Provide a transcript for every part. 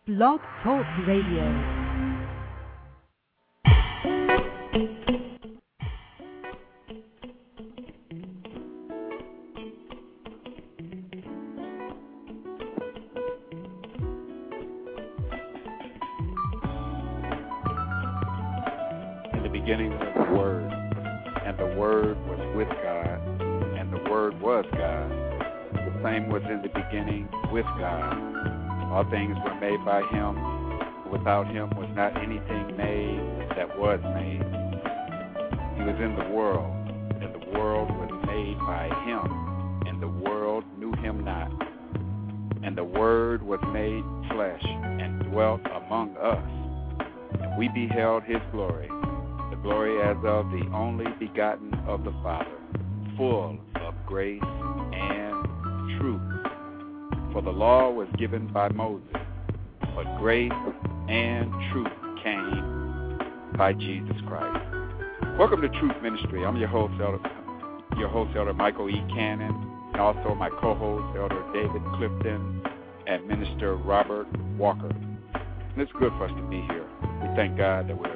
Blog Talk Radio. Beginning was the Word, and the Word was with God, and the Word was God. The same was in the beginning with God. All things were made by Him. Without Him was not anything made that was made. He was in the world, and the world was made by Him, and the world knew Him not. And the Word was made flesh and dwelt among us, and we beheld His glory. Glory as of the only begotten of the Father, full of grace and truth. For the law was given by Moses, but grace and truth came by Jesus Christ. Welcome to Truth Ministry. I'm your host, Elder Michael E. Cannon, and also my co-host, Elder David Clifton, and Minister Robert Walker. And it's good for us to be here. We thank God that we're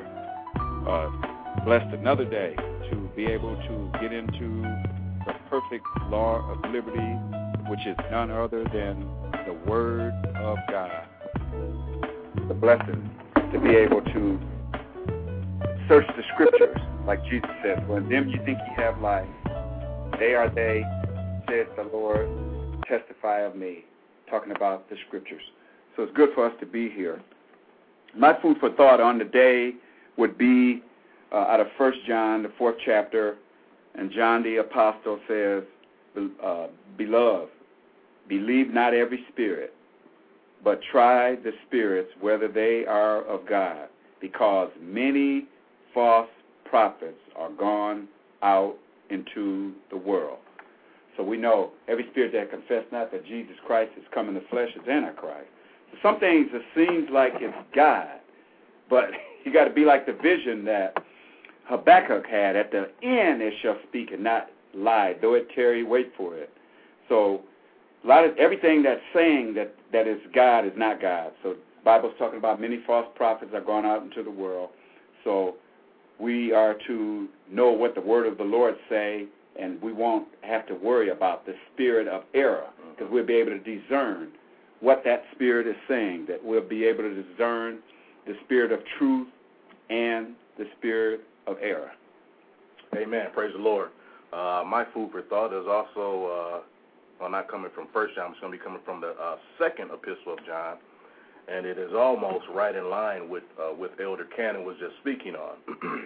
blessed another day to be able to get into the perfect law of liberty, which is none other than the Word of God. It's a blessing to be able to search the Scriptures, like Jesus says, "For in them you think you have life, they are they, saith the Lord, testify of me," talking about the Scriptures. So it's good for us to be here. My food for thought on the day would be out of 1 John, the 4th chapter, and John the Apostle says, "Beloved, believe not every spirit, but try the spirits whether they are of God, because many false prophets are gone out into the world." So we know every spirit that confess not that Jesus Christ is come in the flesh is Antichrist. So some things it seems like it's God, but you got to be like the vision that Habakkuk had. At the end it shall speak and not lie, though it tarry, wait for it. So a lot of everything that's saying that is God is not God. So the Bible's talking about many false prophets are gone out into the world. So we are to know what the word of the Lord say, and we won't have to worry about the spirit of error, because we'll be able to discern what that spirit is saying, that we'll be able to discern the spirit of truth and the spirit of error. Amen. Praise the Lord. My food for thought is also, not coming from 1 John, it's going to be coming from the second epistle of John, and it is almost right in line with Elder Cannon was just speaking on.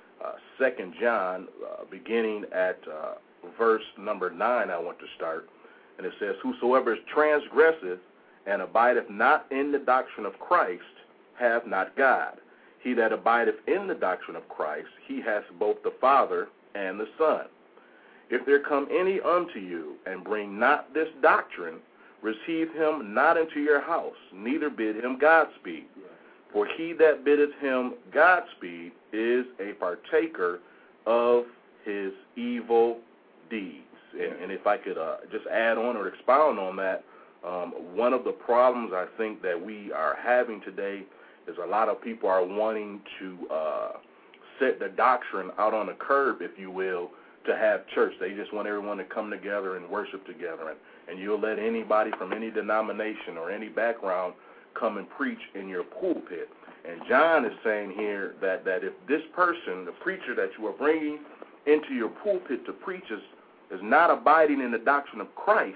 2 John, beginning at verse number 9, I want to start, and it says, "Whosoever transgresseth and abideth not in the doctrine of Christ hath not God. He that abideth in the doctrine of Christ, he hath both the Father and the Son. If there come any unto you, and bring not this doctrine, receive him not into your house, neither bid him Godspeed. For he that biddeth him Godspeed is a partaker of his evil deeds." And if I could just add on or expound on that, one of the problems I think that we are having today is a lot of people are wanting to set the doctrine out on the curb, if you will, to have church. They just want everyone to come together and worship together. And you'll let anybody from any denomination or any background come and preach in your pulpit. And John is saying here that if this person, the preacher that you are bringing into your pulpit to preach is not abiding in the doctrine of Christ,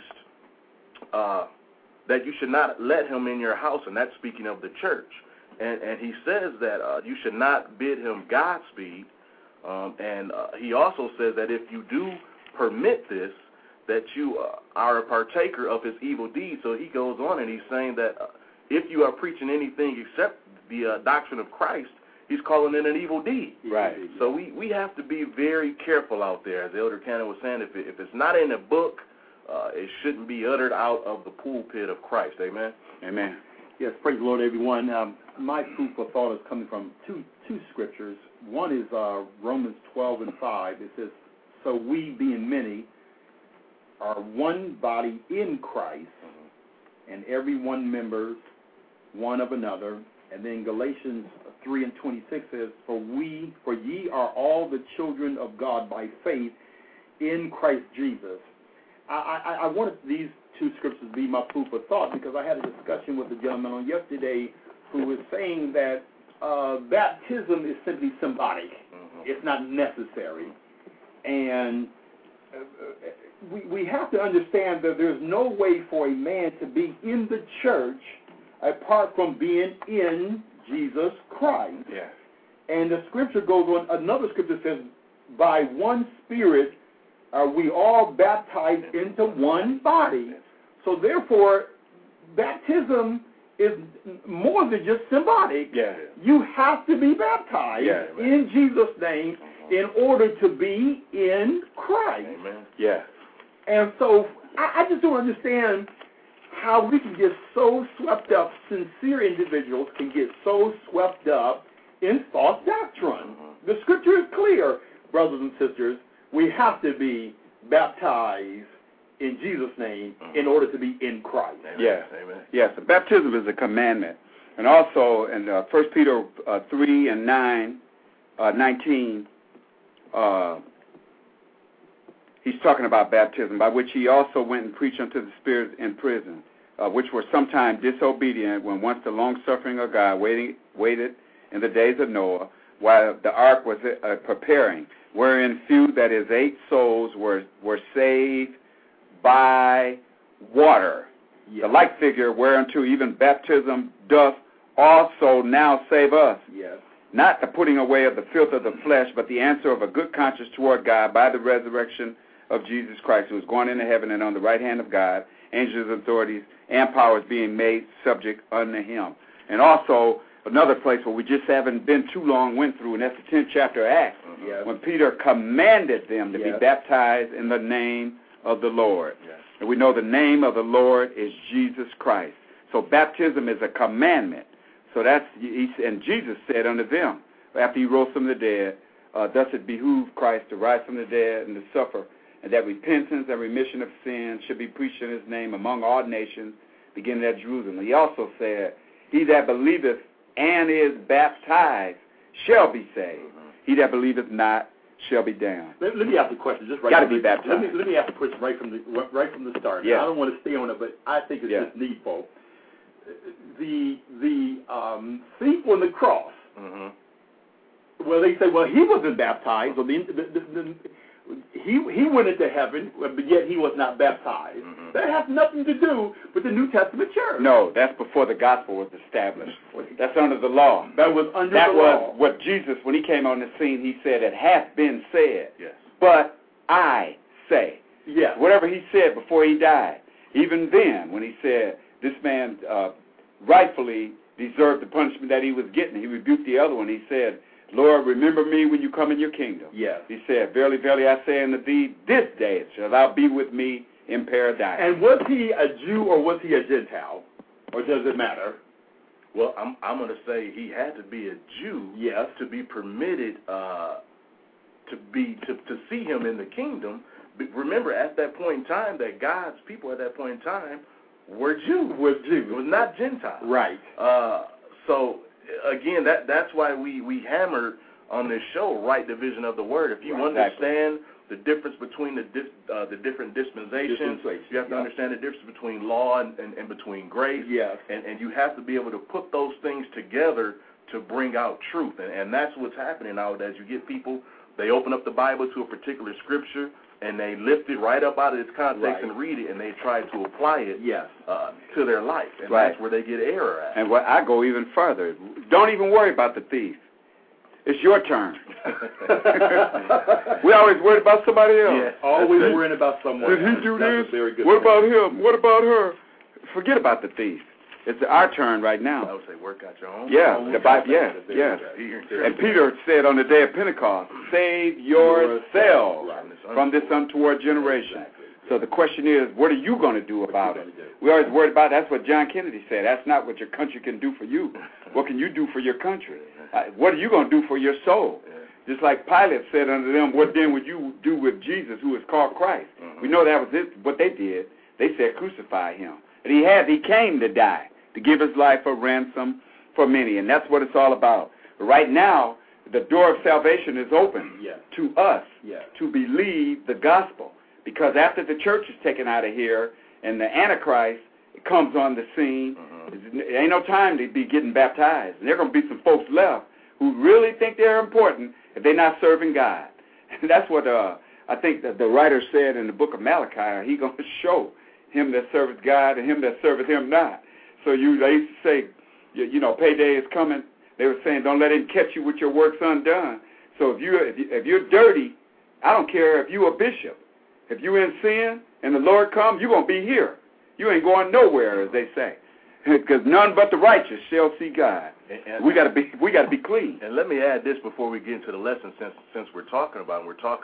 that you should not let him in your house, and that's speaking of the church. And he says that you should not bid him Godspeed, and he also says that if you do permit this, that you are a partaker of his evil deeds. So he goes on and he's saying that if you are preaching anything except the doctrine of Christ, he's calling it an evil deed. Right. So we have to be very careful out there. As Elder Cannon was saying, if it's not in the book, it shouldn't be uttered out of the pulpit of Christ. Amen? Amen. Yes, praise the Lord, everyone. My food for thought is coming from two scriptures. One is Romans 12:5. It says, "So we, being many, are one body in Christ, and every one one of another. And then Galatians 3:26 says, For ye are all the children of God by faith in Christ Jesus. I wanted these two scriptures to be my food for thought because I had a discussion with a gentleman on yesterday who was saying that baptism is simply symbolic. It's not necessary. And we have to understand that there's no way for a man to be in the church apart from being in Jesus Christ. Yeah. And the scripture goes on, another scripture says, by one Spirit are we all baptized into one body. So therefore, baptism is more than just symbolic. Yeah. You have to be baptized in Jesus' name in order to be in Christ. Amen. Yeah. And so I just don't understand how we can get so swept up, sincere individuals can get so swept up in false doctrine. The scripture is clear, brothers and sisters. We have to be baptized in Jesus' name in order to be in Christ. Yes. Amen. Yes. Baptism is a commandment. And also in 1 Peter 3 and 19, he's talking about baptism, by which he also went and preached unto the spirits in prison, which were sometime disobedient when once the long-suffering of God waited in the days of Noah, while the ark was preparing, wherein few, that is 8 souls, were saved by water. Yes. The like figure whereunto even baptism doth also now save us. Yes. Not the putting away of the filth of the flesh, but the answer of a good conscience toward God by the resurrection of Jesus Christ, who is going into heaven and on the right hand of God, angels, authorities, and powers being made subject unto him. And also, another place where we just haven't been too long went through, and that's the 10th chapter of Acts, when Peter commanded them to be baptized in the name of the Lord. Yes. And we know the name of the Lord is Jesus Christ. So baptism is a commandment. So and Jesus said unto them, after he rose from the dead, thus it behooved Christ to rise from the dead and to suffer, and that repentance and remission of sins should be preached in his name among all nations, beginning at Jerusalem. He also said, he that believeth and is baptized shall be saved. He that believeth not shall be damned. Let me ask a question. Just right. Got to be baptized. Let me ask a question right from the start. Yeah. I don't want to stay on it, but I think it's just needful. The thief on the cross. Well, they say, well, he wasn't baptized, or he went into heaven, but yet he was not baptized. That has nothing to do with the New Testament church. No, that's before the gospel was established. That's under the law. That was under the law. That was what Jesus, when he came on the scene, he said, it hath been said. Yes. But I say. Yes. Whatever he said before he died. Even then, when he said this man rightfully deserved the punishment that he was getting, he rebuked the other one. He said, Lord, remember me when you come in your kingdom. Yes. He said, verily, verily, I say unto thee, this day shalt thou be with me in paradise. And was he a Jew or was he a Gentile? Or does it matter? Well, I'm going to say he had to be a Jew to be permitted to see him in the kingdom. But remember, at that point in time, that God's people at that point in time were Jews. It was not Gentiles. Right. So again, that's why we hammer on this show right division of the word. If you understand the difference between the different dispensations, you have to understand the difference between law and between grace. Yes. And you have to be able to put those things together to bring out truth. And that's what's happening nowadays. You get people, they open up the Bible to a particular scripture, and they lift it right up out of its context and read it, and they try to apply it to their life. And that's where they get error at. And I go even further. Don't even worry about the thief. It's your turn. We always worried about somebody else. Yeah, always worrying about someone else. Did he do this? What about him? What about her? Forget about the thief. It's our turn right now. I would say work out your own. Yeah, the Bible. Yes. And Peter said on the day of Pentecost, "Save yourselves from this untoward generation." So the question is, what are you going to do about it? We always worried about. That's what John Kennedy said. That's not what your country can do for you. What can you do for your country? What are you going to do for your soul? Just like Pilate said unto them, what then would you do with Jesus, who is called Christ? We know that was what they did. They said, crucify him. And he came to die to give his life a ransom for many. And that's what it's all about. Right now, the door of salvation is open to us to believe the gospel. Because after the church is taken out of here and the Antichrist comes on the scene, there ain't no time to be getting baptized. And there are going to be some folks left who really think they're important if they're not serving God. And that's what I think that the writer said in the book of Malachi. He's going to show him that serveth God and him that serveth him not. So they used to say, payday is coming. They were saying, don't let him catch you with your works undone. So if you're dirty, I don't care if you're a bishop. If you're in sin and the Lord comes, you're going to be here. You ain't going nowhere, as they say. Because none but the righteous shall see God. And we got to be clean. And let me add this before we get into the lesson, since we're talking about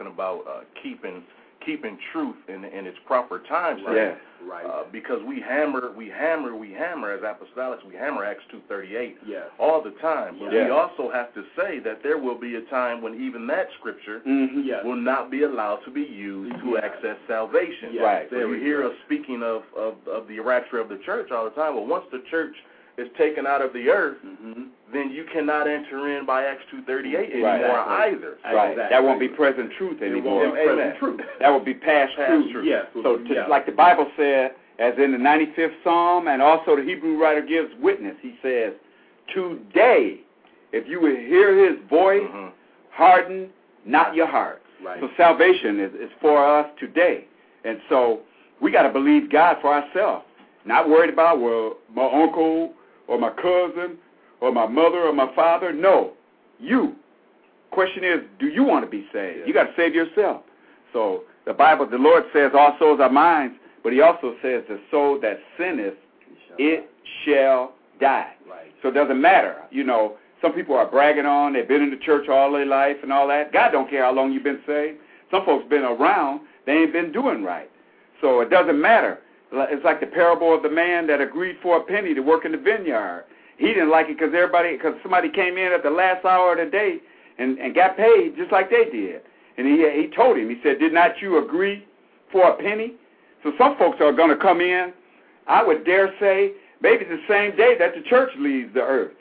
keeping truth in its proper time. Yes. Because we hammer as apostolics. We hammer Acts 2:38 all the time. But we also have to say that there will be a time when even that scripture will not be allowed to be used to access salvation. Right. They hear us speaking of the rapture of the church all the time. Well, once the church is taken out of the earth, then you cannot enter in by Acts 2:38 anymore either. Right. That won't be present truth anymore. Amen. That will be past truth. Yes. So like the Bible said, as in the 95th Psalm, and also the Hebrew writer gives witness, he says, today, if you will hear his voice, harden not your heart. Right. So salvation is for us today. And so we got to believe God for ourselves. Not worried about, well, my uncle or my cousin or my mother or my father. No, you. Question is, do you want to be saved? You got to save yourself. So the Bible, the Lord says all souls are mine, but he also says the soul that sinneth, it shall die. Right. So it doesn't matter. Some people are bragging on, they've been in the church all their life and all that. God don't care how long you've been saved. Some folks been around, they ain't been doing right. So it doesn't matter. It's like the parable of the man that agreed for a penny to work in the vineyard. He didn't like it because somebody came in at the last hour of the day and got paid just like they did. And he told him, he said, did not you agree for a penny? So some folks are going to come in, I would dare say, maybe the same day that the church leaves the earth.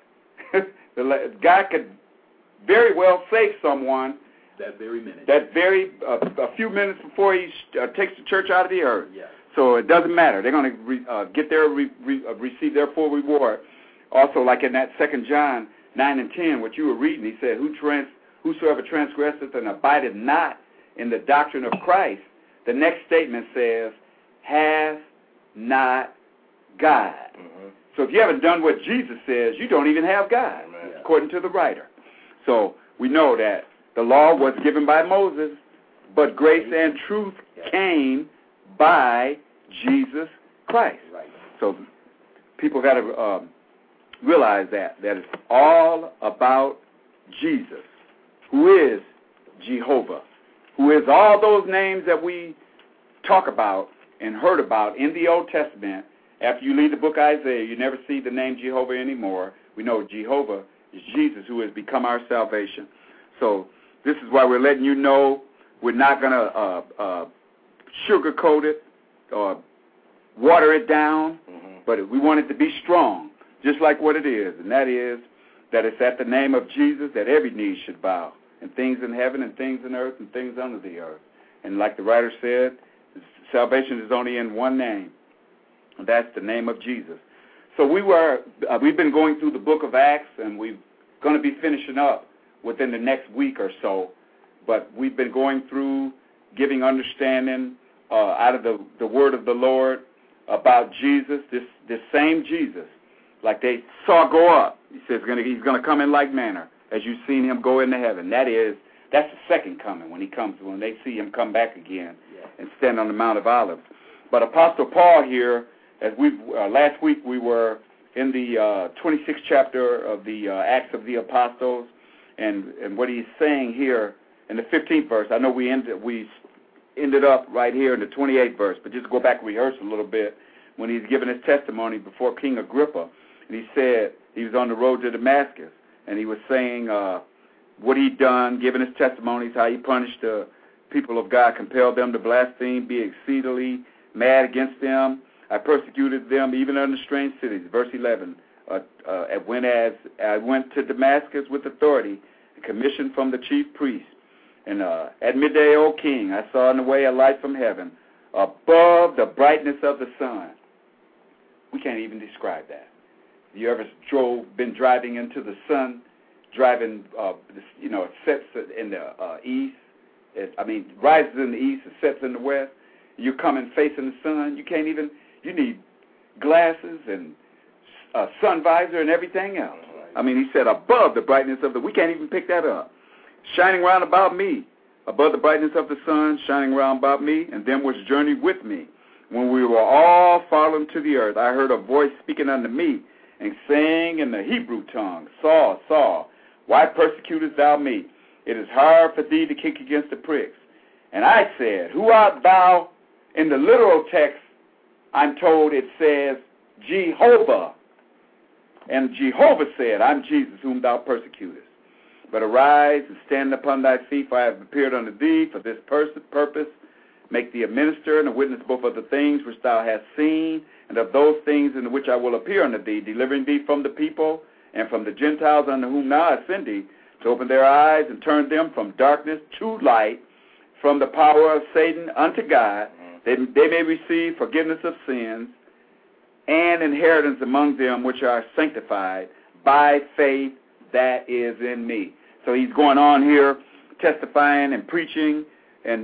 God could very well save someone that very minute. A few minutes before he takes the church out of the earth. Yes. So it doesn't matter. They're going to receive their full reward. Also, like in that 2 John 9 and 10, what you were reading, he said, whosoever transgresseth and abideth not in the doctrine of Christ, the next statement says, hath not God. So if you haven't done what Jesus says, you don't even have God, according to the writer. So we know that the law was given by Moses, but grace and truth came by Jesus Christ. Right. So people got to realize that it's all about Jesus, who is Jehovah, who is all those names that we talk about and heard about in the Old Testament. After you read the book of Isaiah, you never see the name Jehovah anymore. We know Jehovah is Jesus, who has become our salvation. So this is why we're letting you know we're not going to sugarcoat it or water it down, but we want it to be strong, just like what it is, and that is that it's at the name of Jesus that every knee should bow, and things in heaven and things in earth and things under the earth. And like the writer said, salvation is only in one name, and that's the name of Jesus. So we've been going through the book of Acts, and we're going to be finishing up within the next week or so, but we've been going through giving understanding out of the word of the Lord about Jesus, this same Jesus, like they saw go up. He says he's going to come in like manner, as you've seen him go into heaven. That's the second coming, when they see him come back again and stand on the Mount of Olives. But Apostle Paul here, as last week we were in the 26th chapter of the Acts of the Apostles, and what he's saying here in the 15th verse. I know we ended up right here in the 28th verse, but just go back and rehearse a little bit when he's giving his testimony before King Agrippa. And he said he was on the road to Damascus, and he was saying what he'd done, giving his testimonies, how he punished the people of God, compelled them to blaspheme, be exceedingly mad against them. I persecuted them even unto strange cities. Verse 11, as I went to Damascus with authority, commissioned from the chief priest. And at midday, O king, I saw in the way a light from heaven, above the brightness of the sun. We can't even describe that. You ever been driving into the sun, driving, it sets in the east. Rises in the east, it sets in the west. You're coming facing the sun. You need glasses and sun visor and everything else. He said above the brightness of we can't even pick that up. Shining round about me, above the brightness of the sun, shining round about me, and them which journeyed with me. When we were all fallen to the earth, I heard a voice speaking unto me, and saying in the Hebrew tongue, Saul, Saul, why persecutest thou me? It is hard for thee to kick against the pricks. And I said, Who art thou? In the literal text, I'm told it says, Jehovah. And Jehovah said, I'm Jesus whom thou persecutest. But arise and stand upon thy feet, for I have appeared unto thee for this purpose. Make thee a minister and a witness both of the things which thou hast seen, and of those things in which I will appear unto thee, delivering thee from the people and from the Gentiles unto whom now I send thee, to open their eyes and turn them from darkness to light, from the power of Satan unto God, that they may receive forgiveness of sins and inheritance among them which are sanctified by faith that is in me. So he's going on here testifying and preaching and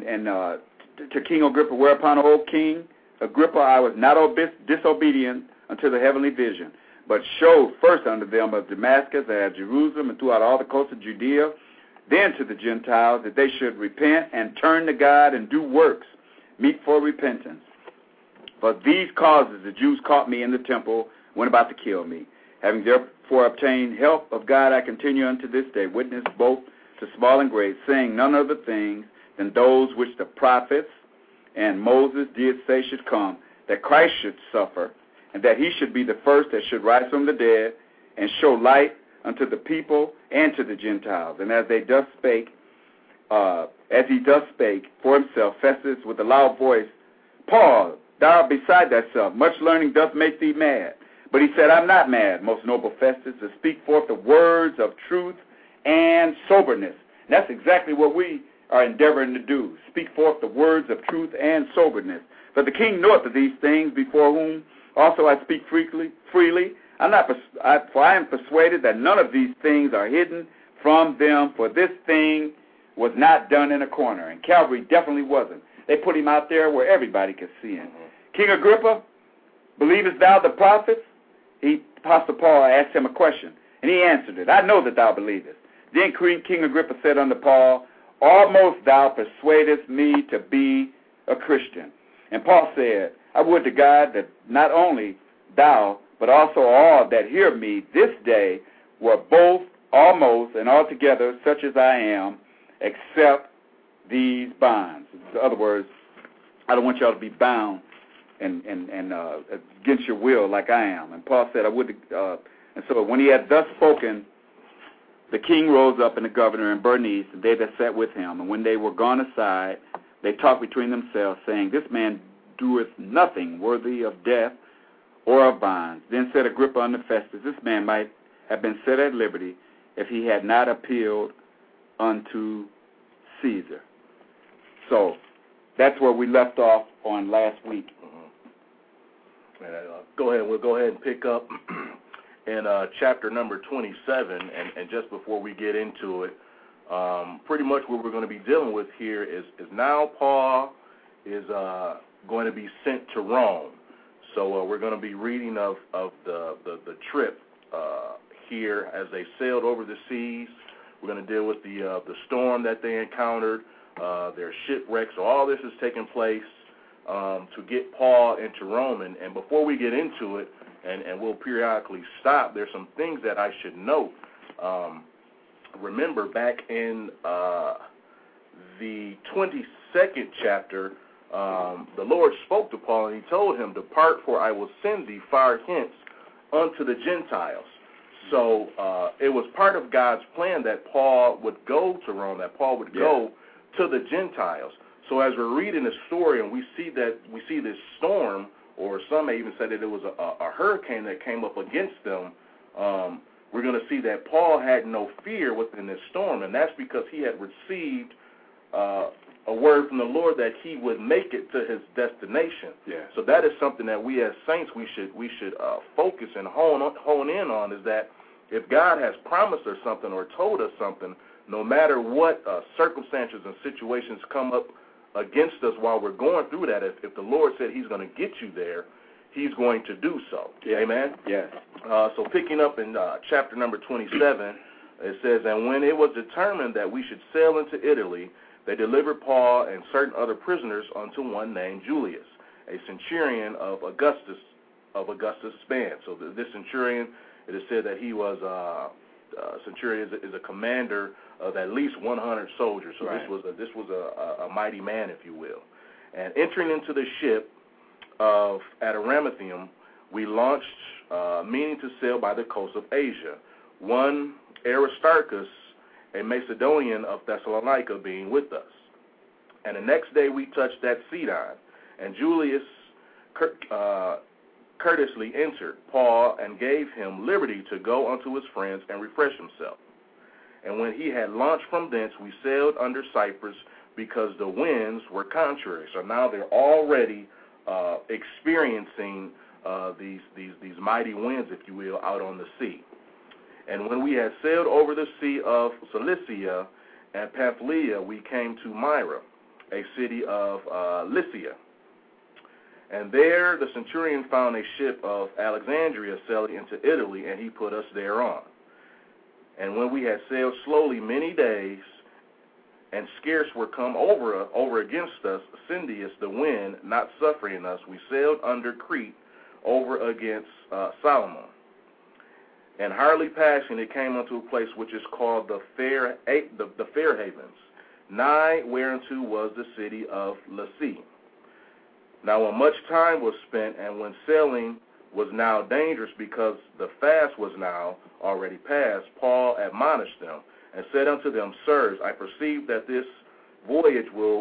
to King Agrippa, whereupon, O King Agrippa, I was not disobedient unto the heavenly vision, but showed first unto them of Damascus and at Jerusalem and throughout all the coast of Judea, then to the Gentiles, that they should repent and turn to God and do works meet for repentance. For these causes the Jews caught me in the temple, went about to kill me. Having therefore obtained help of God, I continue unto this day, witness both to small and great, saying none other things than those which the prophets and Moses did say should come, that Christ should suffer, and that he should be the first that should rise from the dead, and show light unto the people and to the Gentiles. And as he thus spake for himself, Festus with a loud voice, Paul, thou art beside thyself, much learning doth make thee mad. But he said, I'm not mad, most noble Festus, to speak forth the words of truth and soberness. And that's exactly what we are endeavoring to do, speak forth the words of truth and soberness. For the king knoweth of these things, before whom also I speak freely. For I am persuaded that none of these things are hidden from them, for this thing was not done in a corner. And Calvary definitely wasn't. They put him out there where everybody could see him. King Agrippa, believest thou the prophets? Apostle Paul asked him a question, and he answered it. I know that thou believest. Then King Agrippa said unto Paul, Almost thou persuadest me to be a Christian. And Paul said, I would to God that not only thou, but also all that hear me this day were both almost and altogether such as I am, except these bonds. In other words, I don't want y'all to be bound and against your will like I am. And Paul said, I would. And so when he had thus spoken, the king rose up and the governor and Bernice, and they that sat with him. And when they were gone aside, they talked between themselves, saying, This man doeth nothing worthy of death or of bonds. Then said Agrippa unto Festus, This man might have been set at liberty if he had not appealed unto Caesar. So that's where we left off on last week. We'll go ahead and pick up in chapter number 27, and just before we get into it, pretty much what we're going to be dealing with here is now Paul is going to be sent to Rome. So we're going to be reading of the trip here as they sailed over the seas. We're going to deal with the storm that they encountered, their shipwreck. So all this is taking place to get Paul into Rome. And before we get into it, and we'll periodically stop, there's some things that I should note. Remember, back in the 22nd chapter, the Lord spoke to Paul, and he told him, Depart, for I will send thee far hence unto the Gentiles. So it was part of God's plan that Paul would go to Rome, that Paul would go to the Gentiles. So as we're reading the story and we see this storm or some may even say that it was a hurricane that came up against them, we're going to see that Paul had no fear within this storm, and that's because he had received a word from the Lord that he would make it to his destination. Yeah. So that is something that we as saints we should focus and hone in on, is that if God has promised us something or told us something, no matter what circumstances and situations come up against us while we're going through that, if the Lord said he's going to get you there, he's going to do so. Yeah. Amen? Yes. So picking up in chapter number 27, it says, and when it was determined that we should sail into Italy, they delivered Paul and certain other prisoners unto one named Julius, a centurion of Augustus' span. So this centurion, it is said that he was centurion is a commander of at least 100 soldiers. So right. this was a mighty man, if you will. And entering into the ship of Adramyttium, we launched, meaning to sail by the coast of Asia. One Aristarchus, a Macedonian of Thessalonica, being with us. And the next day we touched at Sidon, and Julius courteously entered Paul and gave him liberty to go unto his friends and refresh himself. And when he had launched from thence, we sailed under Cyprus, because the winds were contrary. So now they're already experiencing these mighty winds, if you will, out on the sea. And when we had sailed over the sea of Cilicia and Pamphylia, we came to Myra, a city of Lycia. And there the centurion found a ship of Alexandria sailing into Italy, and he put us thereon. And when we had sailed slowly many days, and scarce were come over against us, Cindius the wind, not suffering us, we sailed under Crete over against Salmon. And hardly passing, it came unto a place which is called the Fair Havens, nigh whereunto was the city of Lasea. Now when much time was spent, and when sailing was now dangerous, because the fast was now already past, Paul admonished them, and said unto them, Sirs, I perceive that this voyage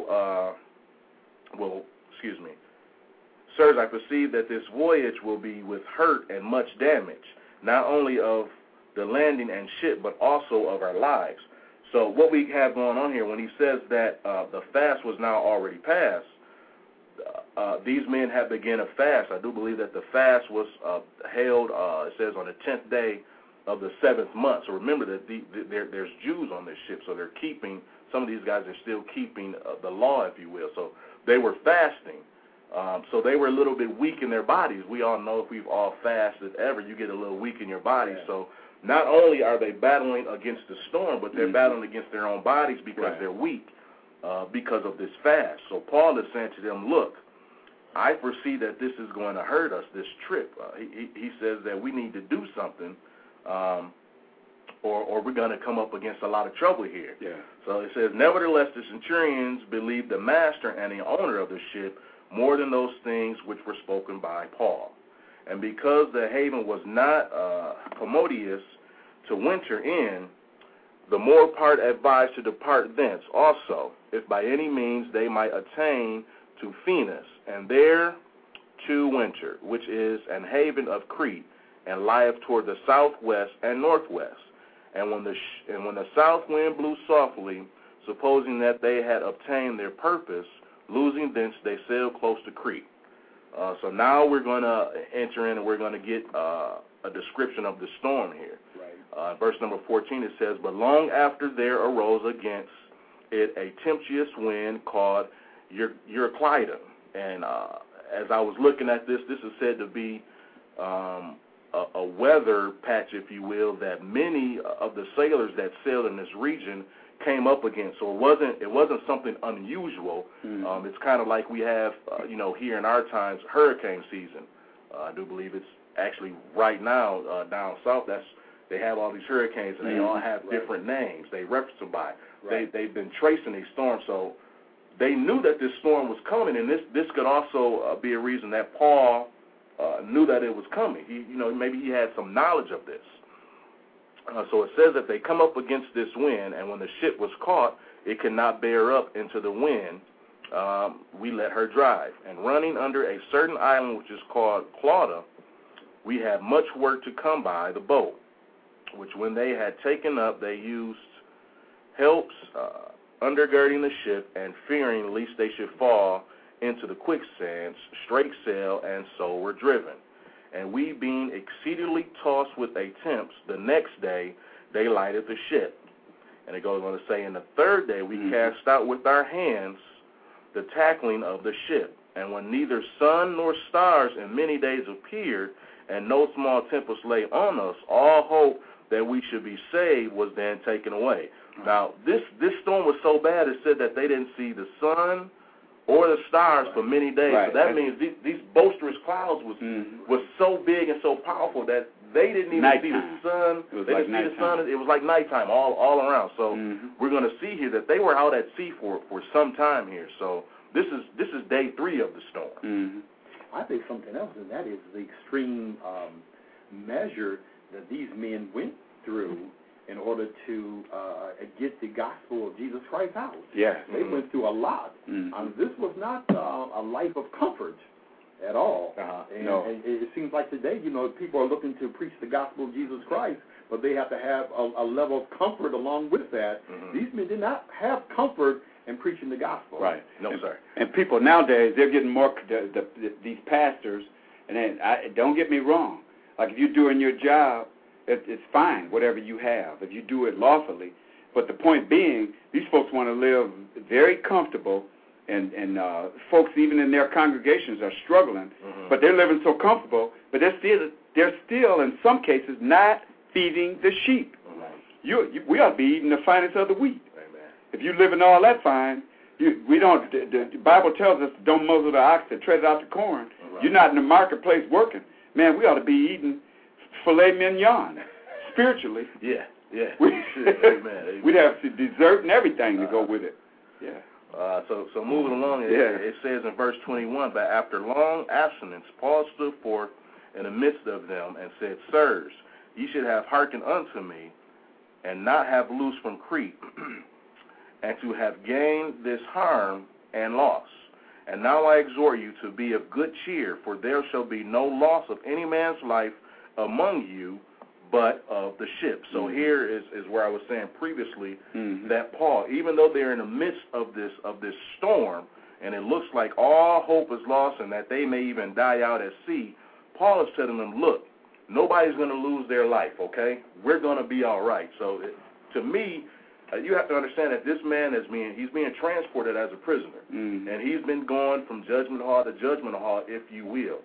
Sirs, I perceive that this voyage will be with hurt and much damage, not only of the landing and ship, but also of our lives. So what we have going on here, when he says that the fast was now already past, these men have begun a fast. I do believe that the fast was held, it says, on the 10th day of the 7th month. So remember that there's Jews on this ship, so they're keeping, some of these guys are still keeping the law, if you will. So they were fasting. So they were a little bit weak in their bodies. We all know if we've all fasted ever, you get a little weak in your body. Yeah. So not only are they battling against the storm, but they're battling against their own bodies because they're weak because of this fast. So Paul is saying to them, look, I foresee that this is going to hurt us, this trip. He says that we need to do something or we're going to come up against a lot of trouble here. Yeah. So it says, nevertheless, the centurions believed the master and the owner of the ship more than those things which were spoken by Paul. And because the haven was not commodious to winter in, the more part advised to depart thence also, if by any means they might attain to Phoenix, and there to winter, which is an haven of Crete, and lieth toward the southwest and northwest. And when the south wind blew softly, supposing that they had obtained their purpose, losing thence they sailed close to Crete. So now we're going to enter in and we're going to get a description of the storm here. Right. Verse number 14, it says, but long after there arose against it a tempestuous wind called Euroclydon. And as I was looking at this is said to be a weather patch, if you will, that many of the sailors that sailed in this region came up against. So it wasn't something unusual. It's kind of like we have, here in our times, hurricane season. I do believe it's actually right now down south. They have all these hurricanes, and they all have different names. They reference them by. Right. They've been tracing these storms, so they knew that this storm was coming, and this could also be a reason that Paul knew that it was coming. Maybe he had some knowledge of this. So it says that they come up against this wind, and when the ship was caught, it could not bear up into the wind, we let her drive. And running under a certain island which is called Clauda, we had much work to come by the boat, which when they had taken up, they used helps undergirding the ship, and fearing lest they should fall into the quicksands, strake sail, and so were driven. And we, being exceedingly tossed with a tempest, the next day they lighted the ship. And it goes on to say, and the third day we cast out with our hands the tackling of the ship. And when neither sun nor stars in many days appeared, and no small tempest lay on us, all hope that we should be saved was then taken away. Now, this storm was so bad, it said that they didn't see the sun or the stars for many days. Right. So that means these boisterous clouds was so big and so powerful that they didn't even see the sun. They didn't see the sun. It was like nighttime all around. So we're going to see here that they were out at sea for some time here. So this is day 3 of the storm. I think something else, and that is the extreme measure that these men went through in order to get the gospel of Jesus Christ out. Yeah. They went through a lot. This was not a life of comfort at all. And it seems like today, people are looking to preach the gospel of Jesus Christ, but they have to have a level of comfort along with that. These men did not have comfort in preaching the gospel. Right. No, sir. And people nowadays, they're getting more, these pastors, and don't get me wrong, like if you're doing your job, it's fine, whatever you have, if you do it lawfully. But the point being, these folks want to live very comfortable, and folks even in their congregations are struggling, but they're living so comfortable, but they're still in some cases not feeding the sheep. We ought to be eating the finest of the wheat. Amen. If you live in all that fine, the Bible tells us don't muzzle the ox that treads out the corn. You're not in the marketplace working. Man, we ought to be eating filet mignon spiritually. Yeah. Amen. We'd have dessert and everything to go with it. Yeah. So moving along, it says in verse 21, but after long abstinence, Paul stood forth in the midst of them and said, Sirs, ye should have hearkened unto me, and not have loosed from Crete, and to have gained this harm and loss. And now I exhort you to be of good cheer, for there shall be no loss of any man's life among you, but of the ship. So here is where I was saying previously that Paul, even though they're in the midst of this storm, and it looks like all hope is lost and that they may even die out at sea, Paul is telling them, look, nobody's going to lose their life, okay? We're going to be all right. So to me, you have to understand that this man he's being transported as a prisoner, and he's been going from judgment hall to judgment hall, if you will.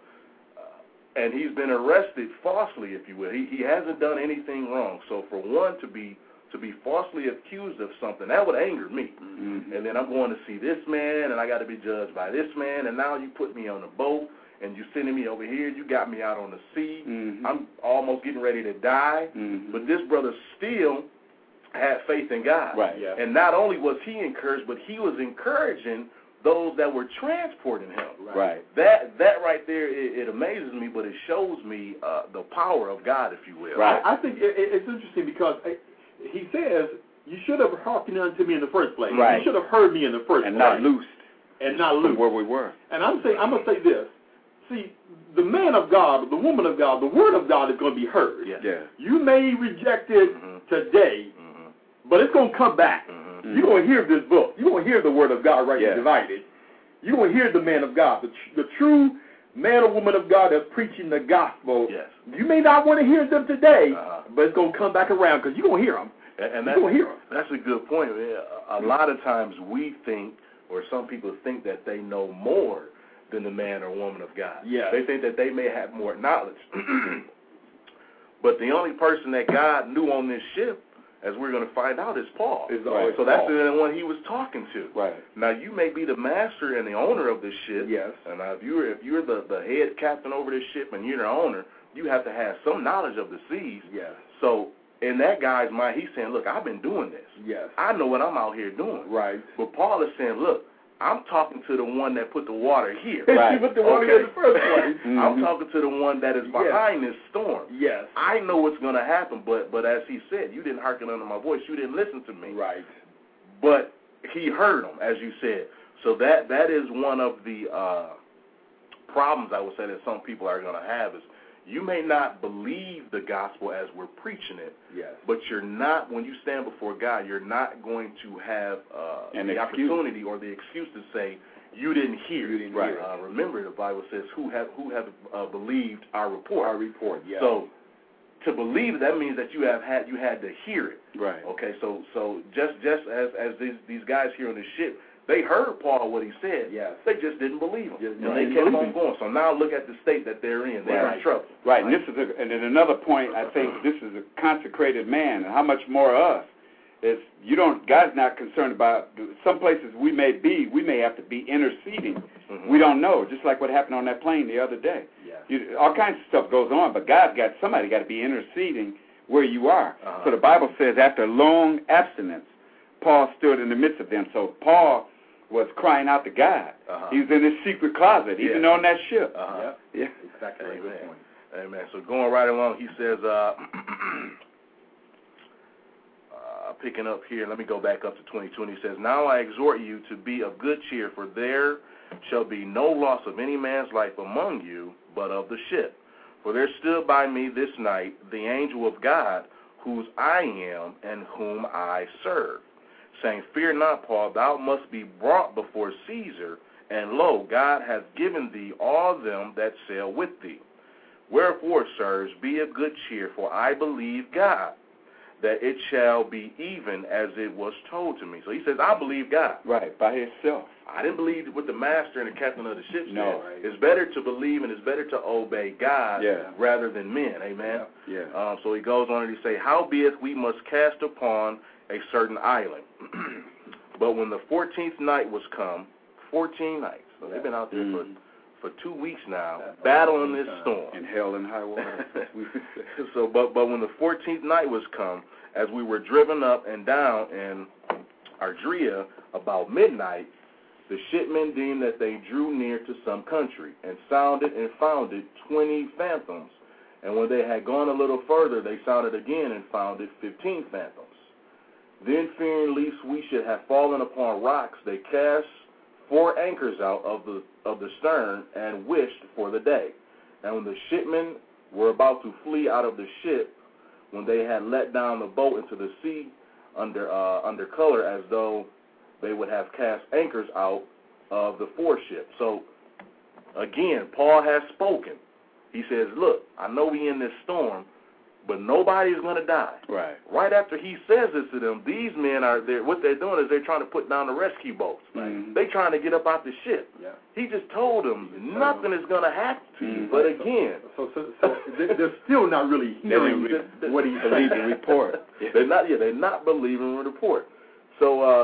And he's been arrested falsely, if you will. He hasn't done anything wrong. So for one to be falsely accused of something, that would anger me. And then I'm going to see this man, and I got to be judged by this man, and now you put me on a boat, and you sending me over here. You got me out on the sea. I'm almost getting ready to die. But this brother still had faith in God. Right. Yeah. And not only was he encouraged, but he was encouraging those that were transporting him. Right. That right there, it amazes me, but it shows me the power of God, if you will. Right. I think it's interesting because he says, you should have hearkened unto me in the first place. Right. You should have heard me in the first place. And not loosed. And not loosed. From where we were. And I'm going to say this. See, the man of God, the woman of God, the word of God is going to be heard. Yes. Yeah. You may reject it today, but it's going to come back. You're going to hear this book. You're going to hear the word of God rightly divided. You're going to hear the man of God, the true man or woman of God that's preaching the gospel. Yes. You may not want to hear them today, but it's going to come back around because you're going to hear them. And you're going to hear them. That's a good point. A lot of times we think, or some people think that they know more than the man or woman of God. Yeah. They think that they may have more knowledge. But the only person that God knew on this ship, as we're going to find out, is Paul. So that's the one he was talking to. Right. Now, you may be the master and the owner of this ship. Yes. And now if you're the head captain over this ship and you're the owner, you have to have some knowledge of the seas. Yes. So in that guy's mind, he's saying, look, I've been doing this. Yes. I know what I'm out here doing. Right. But Paul is saying, look, I'm talking to the one that put the water here. Right. She put the water in the first place. I'm talking to the one that is behind this storm. Yes. I know what's going to happen, but as he said, you didn't hearken unto my voice. You didn't listen to me. Right. But he heard him, as you said. So that is one of the problems, I would say, that some people are going to have is you may not believe the gospel as we're preaching it, Yes. but you're not, when you stand before God, you're not going to have the opportunity or the excuse to say, you didn't hear. You didn't Right. hear. Remember, the Bible says, who have believed our report. Our report, yes. So to believe, that means that you had to hear it. Right. Okay, so just as these guys here on the ship, they heard Paul what he said. Yes. They just didn't believe him, Just and they kept on going. So now look at the state that they're in. They're in trouble. Right, and this is and then another point. I think this is a consecrated man, and how much more us is God's not concerned about some places we may have to be interceding. Mm-hmm. We don't know, just like what happened on that plane the other day. Yeah. All kinds of stuff goes on, but somebody got to be interceding where you are. Uh-huh. So the Bible says, after long abstinence, Paul stood in the midst of them. So Paul was crying out to God. Uh-huh. He was in his secret closet, even on that ship. Uh-huh. Yeah. Exactly. Amen. Good point. Amen. So going right along, he says, picking up here, let me go back up to 22. He says, now I exhort you to be of good cheer, for there shall be no loss of any man's life among you, but of the ship. For there stood by me this night the angel of God, whose I am and whom I serve, saying, fear not, Paul, thou must be brought before Caesar, and lo, God hath given thee all them that sail with thee. Wherefore, sirs, be of good cheer, for I believe God, that it shall be even as it was told to me. So he says, I believe God. Right, by himself. I didn't believe what the master and the captain of the ship said. No. It's better to believe and it's better to obey God rather than men. Amen? Yeah. So he goes on and he say, howbeit we must cast upon a certain island. But when the 14th night was come, 14 nights. So they've been out there for 2 weeks now, battling this storm. In hell and high water. So, but when the 14th night was come, as we were driven up and down in Ardria about midnight, the shipmen deemed that they drew near to some country, and sounded and found it 20 fathoms. And when they had gone a little further, they sounded again and found it 15 fathoms. Then, fearing lest we should have fallen upon rocks, they cast 4 anchors out of the stern and wished for the day. And when the shipmen were about to flee out of the ship, when they had let down the boat into the sea under color, as though they would have cast anchors out of the foreship. So, again, Paul has spoken. He says, look, I know we in this storm, but nobody's going to die. Right. Right after he says this to them, these men are there. What they're doing is they're trying to put down the rescue boats. Mm-hmm. They're trying to get up out the ship. Yeah. He just told them nothing is going to happen to you. But again, So they're still not really hearing what he's saying. The report. they're not believing the report. So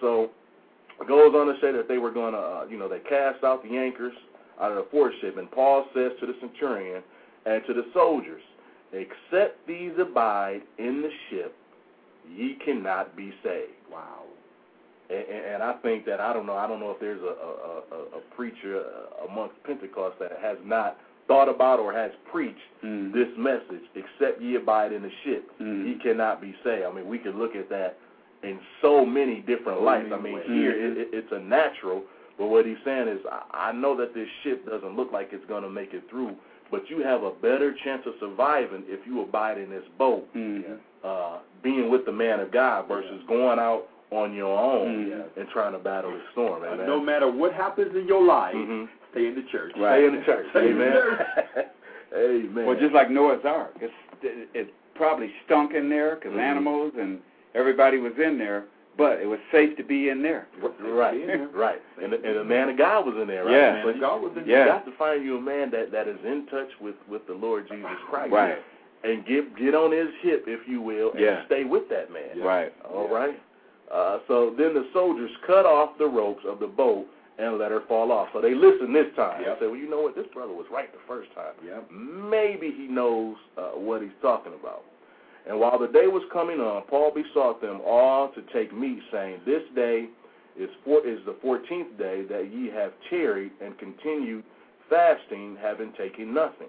it goes on to say that they were going to, they cast out the anchors out of the foreship, and Paul says to the centurion and to the soldiers, except these abide in the ship, ye cannot be saved. Wow. And I think that, I don't know if there's a preacher amongst Pentecost that has not thought about or has preached this message, except ye abide in the ship, ye cannot be saved. I mean, we could look at that in so many different lights. I mean, here it's a natural, but what he's saying is, I know that this ship doesn't look like it's going to make it through, but you have a better chance of surviving if you abide in this boat, being with the man of God versus going out on your own and trying to battle the storm. Amen. No matter what happens in your life, stay in the church. Right. Stay in the church. Amen. Amen. Well, just like Noah's Ark, it probably stunk in there because animals and everybody was in there, but it was safe to be in there. Right, right. And the man of God was in there, right? Yeah. But God was in you got to find you a man that is in touch with the Lord Jesus Christ. Right. And get on his hip, if you will, and stay with that man. Right. All right. So then the soldiers cut off the ropes of the boat and let her fall off. So they listened this time. They said, well, you know what? This brother was right the first time. Maybe he knows what he's talking about. And while the day was coming on, Paul besought them all to take meat, saying, this day is the 14th day that ye have tarried and continued fasting, having taken nothing.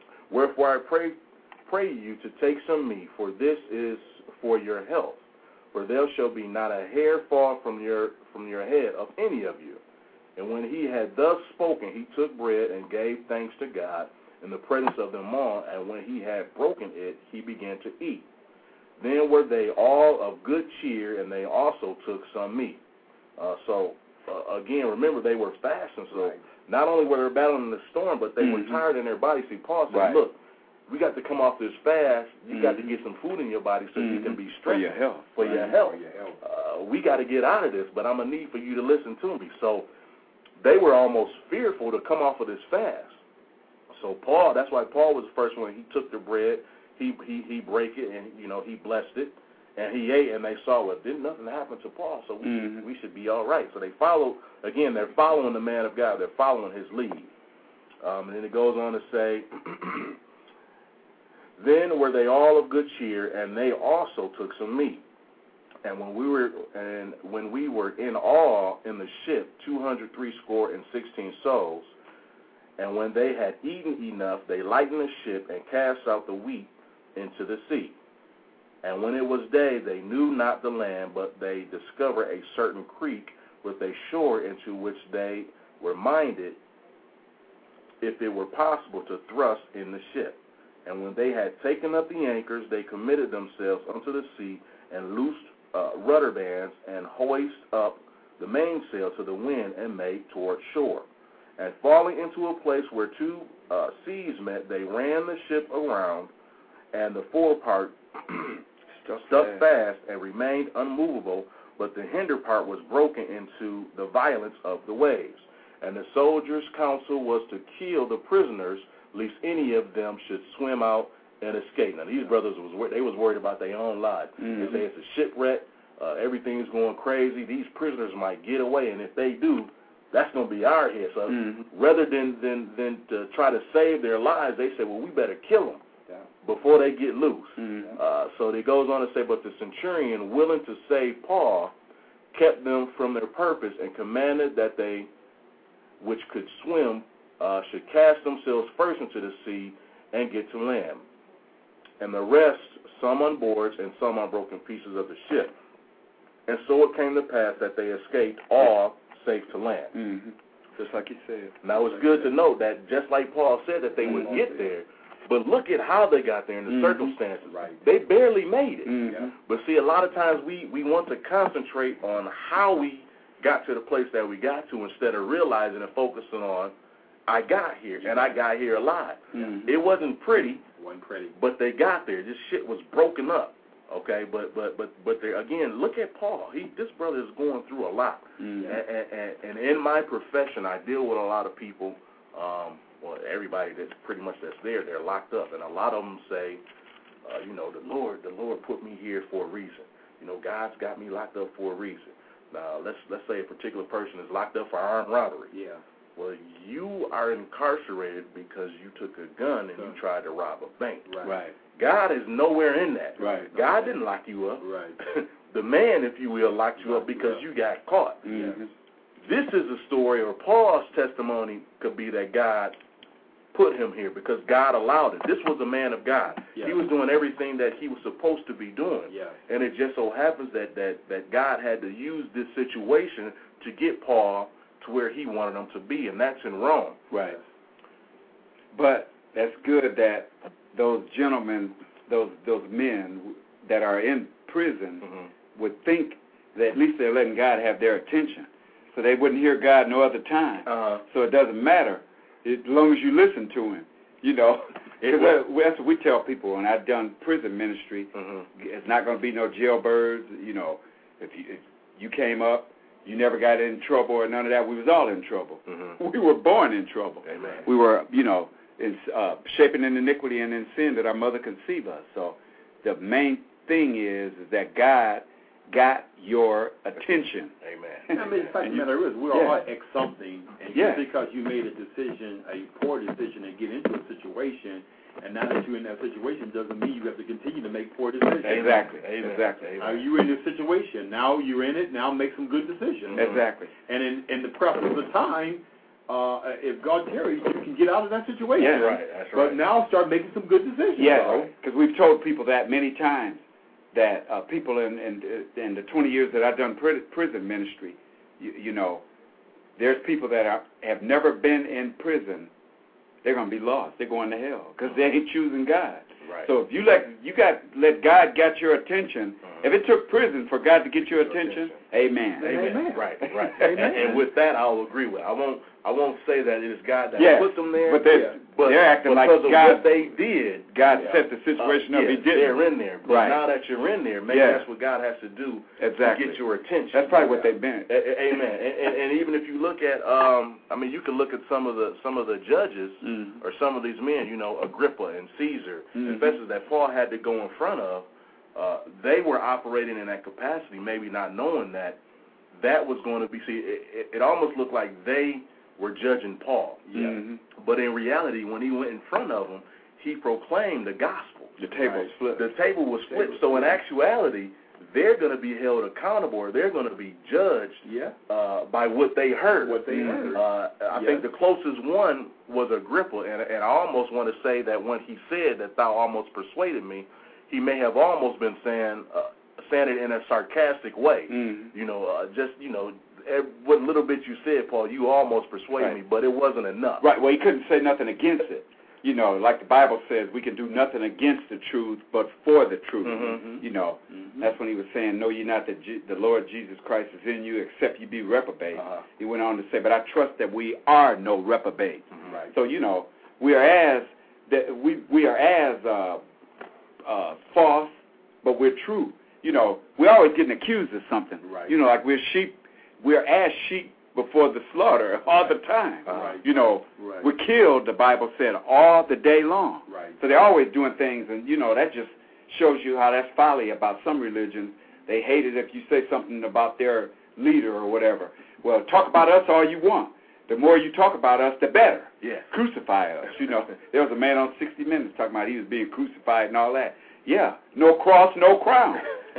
Wherefore I pray you to take some meat, for this is for your health. for there shall be not a hair fall from your head of any of you. And when he had thus spoken, he took bread and gave thanks to God in the presence of them all, and when he had broken it, he began to eat. Then were they all of good cheer, and they also took some meat. Again, remember, they were fasting, so not only were they battling the storm, but they were tired in their body. See, Paul said, look, we got to come off this fast. You got to get some food in your body so you can be strengthened. For your health. We got to get out of this, but I'm going to need for you to listen to me. So they were almost fearful to come off of this fast. So Paul, that's why Paul was the first one. He took the bread, he break it, and, he blessed it, and he ate, and they saw, well, didn't nothing happen to Paul, so we should be all right. So they followed, again, they're following the man of God. They're following his lead. And then it goes on to say, then were they all of good cheer, and they also took some meat. And when we were in all in the ship, 260 souls, and when they had eaten enough, they lightened the ship and cast out the wheat into the sea. And when it was day, they knew not the land, but they discovered a certain creek with a shore into which they were minded, if it were possible, to thrust in the ship. And when they had taken up the anchors, they committed themselves unto the sea and loosed rudder bands and hoisted up the mainsail to the wind and made toward shore. And falling into a place where two seas met, they ran the ship around, and the forepart stuck fast and remained unmovable, but the hinder part was broken into the violence of the waves. And the soldiers' counsel was to kill the prisoners, lest any of them should swim out and escape. Now, these brothers was worried about their own lives. They say it's a shipwreck, everything's going crazy, these prisoners might get away, and if they do, that's going to be our head. So rather than to try to save their lives, they said, well, we better kill them before they get loose. So it goes on to say, but the centurion, willing to save Paul, kept them from their purpose and commanded that they which could swim should cast themselves first into the sea and get to land. And the rest, some on boards and some on broken pieces of the ship. And so it came to pass that they escaped all safe to land. Just like you said. Now it's good to note that just like Paul said that they would get there, but look at how they got there and the circumstances. They barely made it. But see, a lot of times we want to concentrate on how we got to the place that we got to instead of realizing and focusing on, I got here, and I got here alive. It wasn't pretty, but they got there. This shit was broken up. Okay, but there, again, look at Paul. This brother is going through a lot. And in my profession, I deal with a lot of people. Well, everybody that's pretty much there, they're locked up, and a lot of them say, the Lord put me here for a reason. God's got me locked up for a reason. Now, let's say a particular person is locked up for armed robbery. Well, you are incarcerated because you took a gun and you tried to rob a bank. God is nowhere in that. God didn't lock you up. The man, if you will, locked you up because you got caught. This is a story, or Paul's testimony could be that God put him here because God allowed it. This was a man of God. He was doing everything that he was supposed to be doing. And it just so happens that God had to use this situation to get Paul to where he wanted him to be, and that's in Rome. But that's good that those gentlemen, those men that are in prison would think that at least they're letting God have their attention. So they wouldn't hear God no other time. So it doesn't matter as long as you listen to him, Because that's what we tell people when I've done prison ministry. It's not going to be no jailbirds. If you came up, you never got in trouble or none of that. We was all in trouble. We were born in trouble. We were, shaping in iniquity and in sin that our mother conceived us. So the main thing is that God got your attention. The fact of the matter is, we're all ex something, and just because you made a decision, a poor decision, to get into a situation, and now that you're in that situation, doesn't mean you have to continue to make poor decisions. Exactly. Are you in this situation? Now you're in it. Now make some good decisions. And in the preface of the time, if God tarries, you can get out of that situation. That's right. But now start making some good decisions. Because we've told people that many times. that people in the 20 years that I've done prison ministry, you know, there's people that have never been in prison. They're going to be lost. They're going to hell because they ain't choosing God. Right. So if you let God get your attention. If it took prison for God to get your attention, amen. Amen. Right. Amen. And with that, I'll agree with. I won't say that it is God that put them there. But they're acting like because of God. what they did. God set the situation up. He didn't. They're in there. But now that you're in there, maybe that's what God has to do to get your attention. That's probably what they've been. Amen. And even if you look at, I mean, you can look at some of the judges or some of these men, you know, Agrippa and Caesar, and Festus that Paul had to go in front of. They were operating in that capacity, maybe not knowing that was going to be. See, it almost looked like they were judging Paul. But in reality, when he went in front of them, he proclaimed the gospel. The table was flipped. The table was flipped. So in actuality, they're going to be held accountable, or they're going to be judged by what they heard. I think the closest one was Agrippa, and I almost want to say that when he said that thou almost persuaded me, he may have almost been saying it in a sarcastic way. You know, what little bit you said, Paul, you almost persuaded me, but it wasn't enough. Right. Well, he couldn't say nothing against it. You know, like the Bible says, we can do nothing against the truth, but for the truth. You know, that's when he was saying, know ye not that the Lord Jesus Christ is in you, except ye be reprobate. He went on to say, but I trust that we are no reprobate. Right. So, you know, we are as false, but we're true. You know, we're always getting accused of something. Right. You know, like we're sheep. We're as sheep before the slaughter all the time. You know, we're killed, the Bible said, all the day long. Right. So they're always doing things, and, you know, that just shows you how that's folly about some religions. They hate it if you say something about their leader or whatever. Well, talk about us all you want. The more you talk about us, the better. Yeah. Crucify us. You know, there was a man on 60 Minutes talking about he was being crucified and all that. Yeah, no cross, no crown.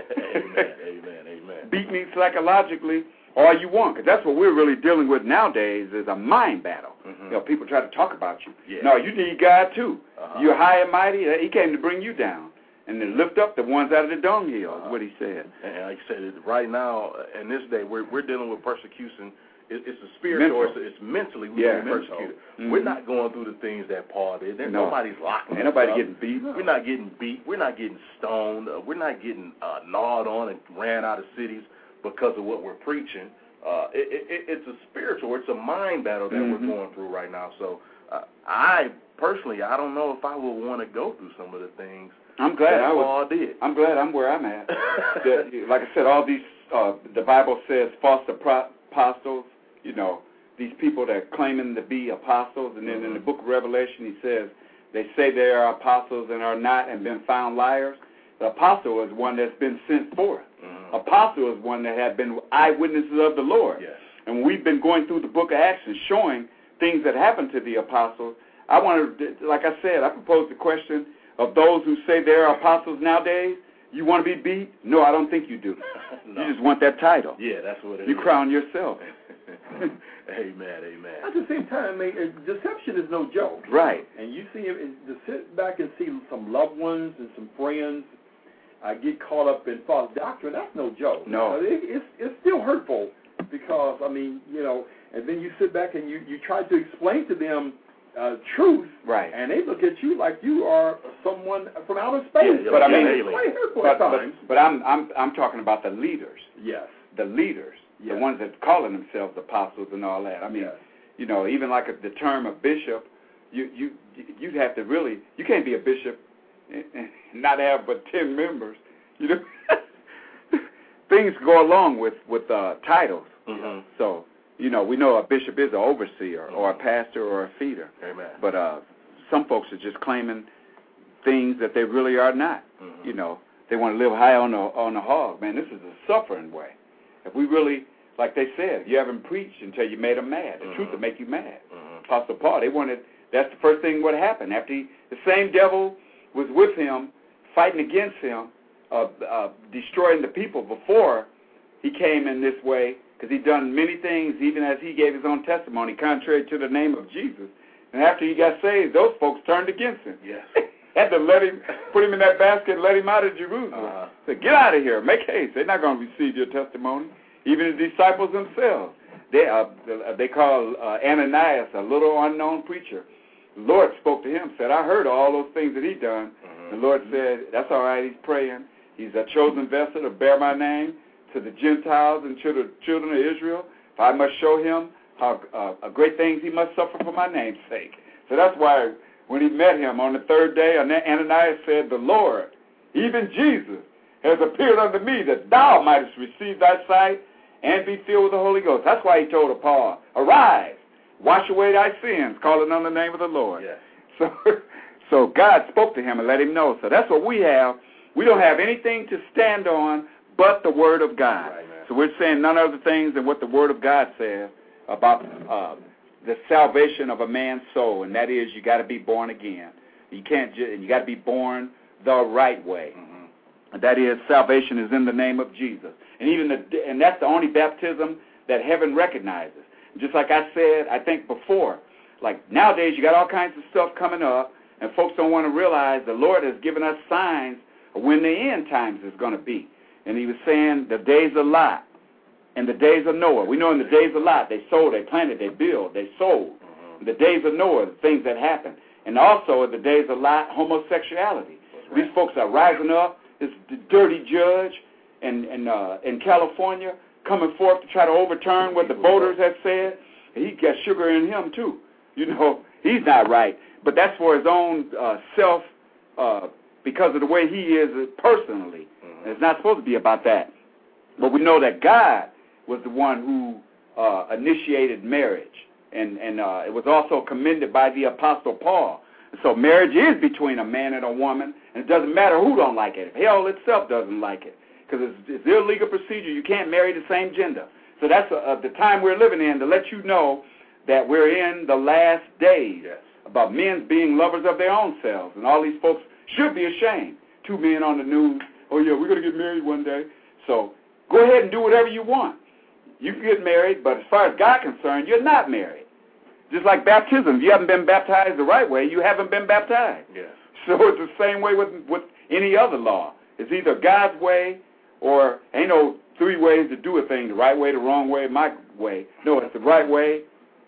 Amen. Beat me psychologically all you want, because that's what we're really dealing with nowadays is a mind battle. You know, people try to talk about you. Yeah. No, you need God too. You're high and mighty. He came to bring you down and to lift up the ones out of the dunghill, is what he said. And like I said, right now, in this day, we're dealing with persecution. It's a spiritual, it's mentally we're being persecuted. We're not going through the things that Paul did. Nobody's locked up. Ain't nobody getting beat. We're not getting beat. We're not getting stoned. We're not getting gnawed on and ran out of cities because of what we're preaching. It's a spiritual, it's a mind battle that we're going through right now. So I personally, I don't know if I would want to go through some of the things I'm glad that Paul did. I'm glad I'm where I'm at. Like I said, all these, the Bible says false apostles, you know, these people that are claiming to be apostles, and then in the book of Revelation he says they say they are apostles and are not and been found liars. The apostle is one that's been sent forth. Apostle is one that have been eyewitnesses of the Lord. Yes. And we've been going through the book of Acts and showing things that happened to the apostles. I want to, like I said, I propose the question of those who say they're apostles nowadays. You want to be beat? No, I don't think you do. No. You just want that title. Yeah, that's what it is. You crown yourself. Amen. At the same time, I mean, deception is no joke. Right. And you see, to sit back and see some loved ones and some friends get caught up in false doctrine, that's no joke. No. It's still hurtful because, I mean, you know, and then you sit back and you try to explain to them truth, right? And they look at you like you are someone from outer space. Yeah, but I mean, it's quite hurtful at times. But I'm talking about the leaders. Yes. The leaders, yes. The ones that calling themselves apostles and all that. I mean, yes. You know, even like the term of bishop, you'd have to really, you can't be a bishop and not have but 10 members. You know, things go along with titles. So. You know, we know a bishop is an overseer or a pastor or a feeder. Amen. But some folks are just claiming things that they really are not. You know, they want to live high on the hog. Man, this is a suffering way. If we really, like they said, you haven't preached until you made them mad. The truth will make you mad. Apostle Paul, that's the first thing what happened. After the same devil was with him, fighting against him, destroying the people before he came in this way, because he done many things, even as he gave his own testimony, contrary to the name of Jesus. And after he got saved, those folks turned against him. Yes. had to put him in that basket and let him out of Jerusalem. Said, get out of here, make haste. They're not going to receive your testimony. Even the disciples themselves. They call Ananias a little unknown preacher. The Lord spoke to him, said, I heard all those things that he done. The Lord said, that's all right, he's praying. He's a chosen vessel to bear my name to the Gentiles and to the children of Israel. If I must show him how great things he must suffer for my name's sake. So that's why when he met him on the third day, Ananias said, the Lord, even Jesus, has appeared unto me that thou mightest receive thy sight and be filled with the Holy Ghost. That's why he told Paul, arise, wash away thy sins, calling on the name of the Lord. Yeah. So God spoke to him and let him know. So that's what we have. We don't have anything to stand on but the Word of God. Right, so we're saying none other things than what the Word of God says about the salvation of a man's soul, and that is you got to be born again. You got to be born the right way. And that is salvation is in the name of Jesus. And that's the only baptism that heaven recognizes. Just like I said, I think before, like nowadays you got all kinds of stuff coming up, and folks don't want to realize the Lord has given us signs of when the end times is going to be. And he was saying the days of Lot and the days of Noah. We know in the days of Lot, they sold, they planted, they built, they sold. In the days of Noah, the things that happened. And also in the days of Lot, homosexuality. These folks are rising up. This dirty judge in California coming forth to try to overturn what the voters have said. He got sugar in him, too. You know, he's not right. But that's for his own self because of the way he is personally. And it's not supposed to be about that. But we know that God was the one who initiated marriage. And it was also commended by the Apostle Paul. So marriage is between a man and a woman, and it doesn't matter who don't like it. Hell itself doesn't like it because it's illegal procedure. You can't marry the same gender. So that's the time we're living in to let you know that we're in the last days about men being lovers of their own selves. And all these folks should be ashamed. 2 men on the news, oh, yeah, we're going to get married one day. So go ahead and do whatever you want. You can get married, but as far as God is concerned, you're not married. Just like baptism. If you haven't been baptized the right way, you haven't been baptized. Yes. So it's the same way with any other law. It's either God's way or ain't no 3 ways to do a thing, the right way, the wrong way, my way. No, it's the right way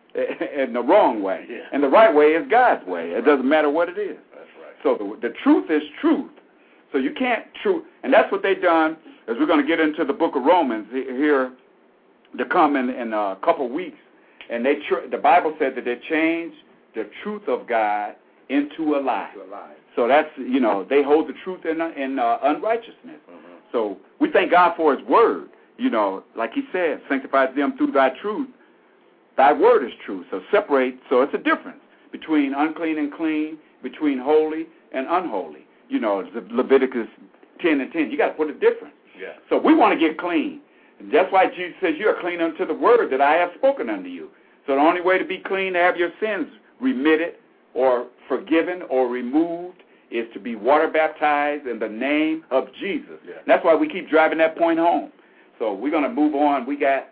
and the wrong way. Yeah. And the right way is God's way. It doesn't matter what it is. That's right. So the truth is truth. So you can't and that's what they've done, as we're going to get into the book of Romans here to come in a couple weeks. And the Bible said that they changed the truth of God into a lie. So that's, they hold the truth in unrighteousness. So we thank God for his word. Like he said, sanctify them through thy truth. Thy word is true. So separate. So it's a difference between unclean and clean, between holy and unholy. It's Leviticus 10 and 10. You got to put a difference. Yeah. So we want to get clean. And that's why Jesus says you are clean unto the word that I have spoken unto you. So the only way to be clean, to have your sins remitted or forgiven or removed, is to be water baptized in the name of Jesus. Yeah. That's why we keep driving that point home. So we're going to move on. We got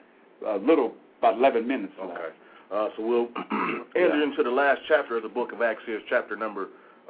about 11 minutes left. Okay. So we'll enter into the last chapter of the book of Acts. Here's chapter number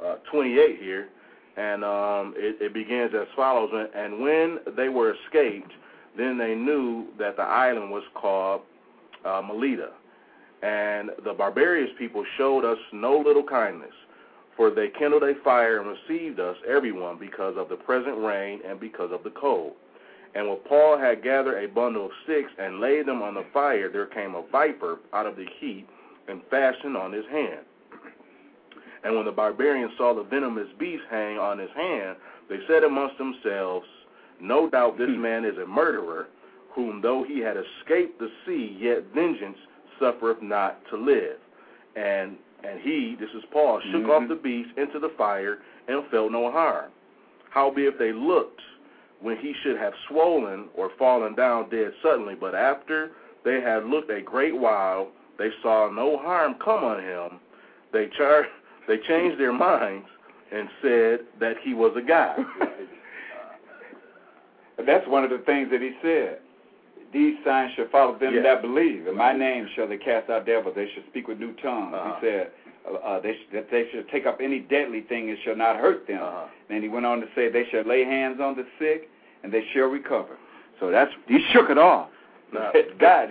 28 here. And it begins as follows. And when they were escaped, then they knew that the island was called Melita. And the barbarous people showed us no little kindness, for they kindled a fire and received us, everyone, because of the present rain and because of the cold. And when Paul had gathered a bundle of sticks and laid them on the fire, there came a viper out of the heat and fastened on his hand. And when the barbarians saw the venomous beast hang on his hand, they said amongst themselves, no doubt this man is a murderer, whom though he had escaped the sea, yet vengeance suffereth not to live. And he, this is Paul, shook off the beast into the fire and felt no harm. Howbeit if they looked when he should have swollen or fallen down dead suddenly, but after they had looked a great while, they saw no harm come on him. They changed their minds and said that he was a god. That's one of the things that he said. these signs shall follow them Yes. that believe. In my name shall they cast out devils. They shall speak with new tongues. He said that they shall take up any deadly thing and shall not hurt them. Then he went on to say they shall lay hands on the sick and they shall recover. So he shook it off. God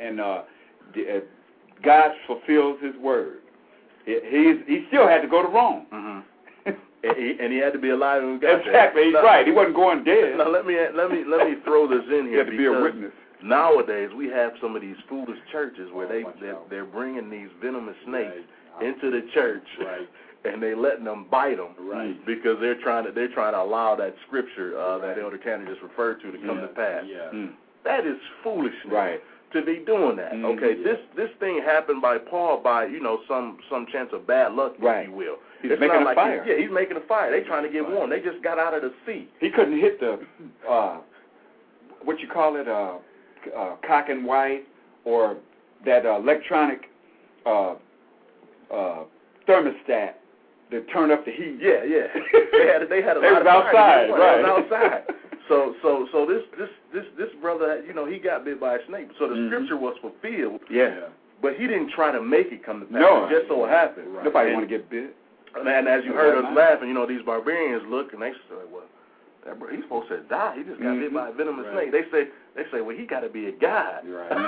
God fulfills His word. He still had to go to Rome. And he had to be alive when we got there. Exactly, he's right. He wasn't going dead. Now let me throw this in here. He had to be a witness. Nowadays we have some of these foolish churches where they're bringing these venomous snakes into the church, and they letting them bite them, because they're trying to allow that scripture that Elder Cannon just referred to come to pass. That is foolishness. To be doing that. Okay, this thing happened by Paul by some chance of bad luck, if you will. He's making a fire. He's making a fire. They trying to get warm. They just got out of the sea. He couldn't hit the what you call it, cock and white, or that electronic thermostat that turned up the heat. Yeah. They had a lot of outside, right? They was outside. So this brother, he got bit by a snake. So the scripture was fulfilled. Yeah. But he didn't try to make it come to pass. No. It just so happened. Nobody want to get bit. And as you heard us laughing, these barbarians look and they say, well, he's supposed to die. He just got bit by a venomous snake. They say, well, he got to be a god.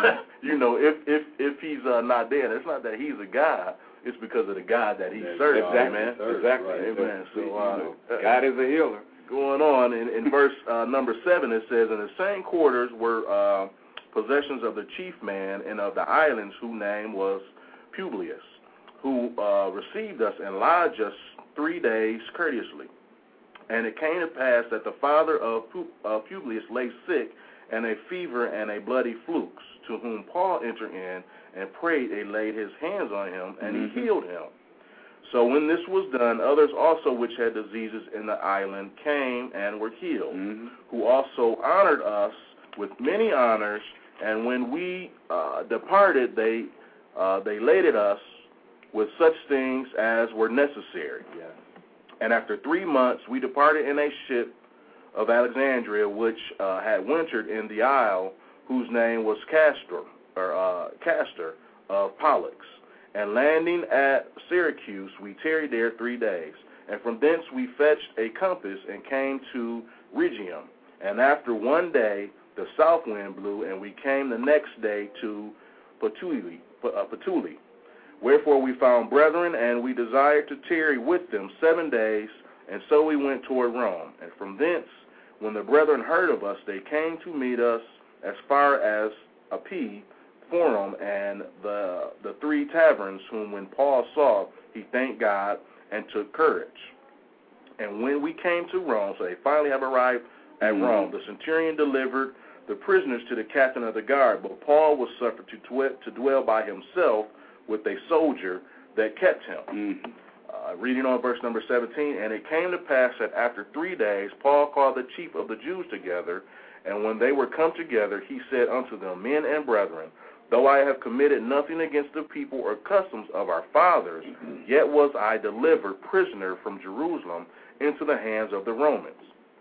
If he's not dead, it's not that he's a god. It's because of the God that he serves. Amen. Exactly. Amen. So God is a healer. Going on in verse number 7, it says, in the same quarters were possessions of the chief man and of the islands, whose name was Publius, who received us and lodged us 3 days courteously. And it came to pass that the father of Publius lay sick, and a fever and a bloody flukes, to whom Paul entered in and prayed and laid his hands on him, and he healed him. So when this was done, others also which had diseases in the island came and were healed, who also honored us with many honors, and when we departed, they laded us with such things as were necessary. And after 3 months, we departed in a ship of Alexandria, which had wintered in the isle, whose name was Castor of Pollux. And landing at Syracuse, we tarried there 3 days. And from thence we fetched a compass and came to Rhegium. And after 1 day, the south wind blew, and we came the next day to Puteoli. Wherefore we found brethren, and we desired to tarry with them 7 days, and so we went toward Rome. And from thence, when the brethren heard of us, they came to meet us as far as Appii, Forum, and the 3 taverns, whom when Paul saw, he thanked God and took courage. And when we came to Rome, so they finally have arrived at Rome, the centurion delivered the prisoners to the captain of the guard, but Paul was suffered to dwell by himself with a soldier that kept him. Reading on verse number 17, and it came to pass that after 3 days Paul called the chief of the Jews together, and when they were come together, he said unto them, Men and brethren, though I have committed nothing against the people or customs of our fathers, yet was I delivered prisoner from Jerusalem into the hands of the Romans,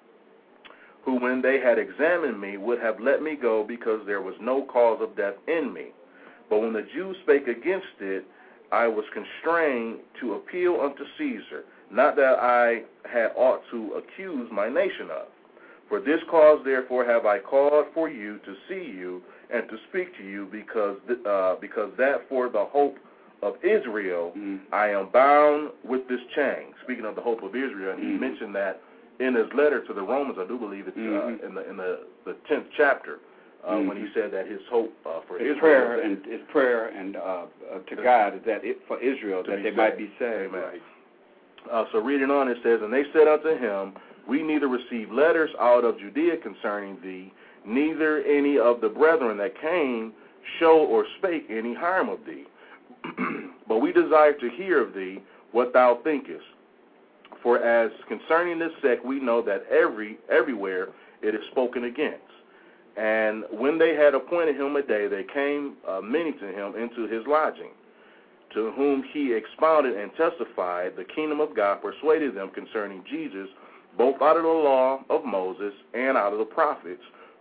who when they had examined me would have let me go, because there was no cause of death in me. But when the Jews spake against it, I was constrained to appeal unto Caesar, not that I had aught to accuse my nation of. For this cause, therefore, have I called for you to see you and to speak to you, because that for the hope of Israel I am bound with this chain. Speaking of the hope of Israel, and he mentioned that in his letter to the Romans. I do believe it's in the 10th chapter. When he said that his hope for his Israel, his prayer and to God is that for Israel that they might be saved. Amen. So reading on, it says, and they said unto him, We neither received letters out of Judea concerning thee, neither any of the brethren that came show or spake any harm of thee. But we desire to hear of thee what thou thinkest. For as concerning this sect, we know that everywhere it is spoken against. And when they had appointed him a day, they came many to him into his lodging, to whom he expounded and testified the kingdom of God, persuaded them concerning Jesus, both out of the law of Moses and out of the prophets,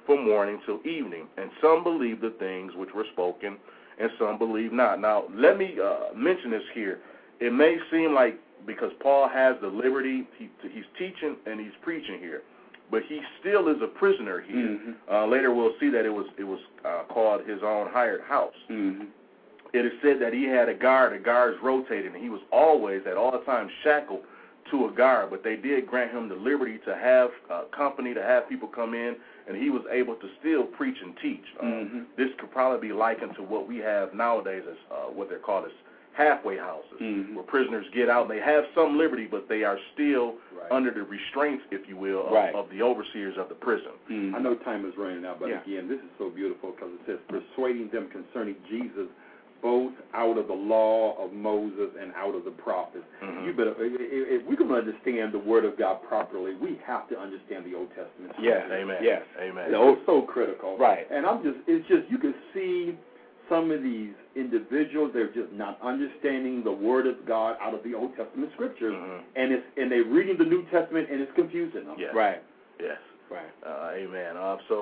from morning till evening. And some believe the things which were spoken, and some believe not. Now, let me mention this here. It may seem like because Paul has the liberty, he's teaching and he's preaching here, but he still is a prisoner here. Mm-hmm. Later we'll see that it was called his own hired house. Mm-hmm. It is said that he had a guard. The guards rotated, and he was always, at all times, shackled to a guard. But they did grant him the liberty to have company, to have people come in, and he was able to still preach and teach. This could probably be likened to what we have nowadays as what they're called as halfway houses, where prisoners get out and they have some liberty, but they are still under the restraints, if you will, of the overseers of the prison. I know time is running out, but again, this is so beautiful because it says, persuading them concerning Jesus, both out of the law of Moses and out of the prophets. You better, if we're going to understand the Word of God properly, we have to understand the Old Testament. Yes, amen. Yes, amen. It's so critical. Right. And it's just, you can see some of these individuals, they're just not understanding the Word of God out of the Old Testament Scriptures, and they're reading the New Testament, and it's confusing them. Yes. Right. Yes. Right. Amen.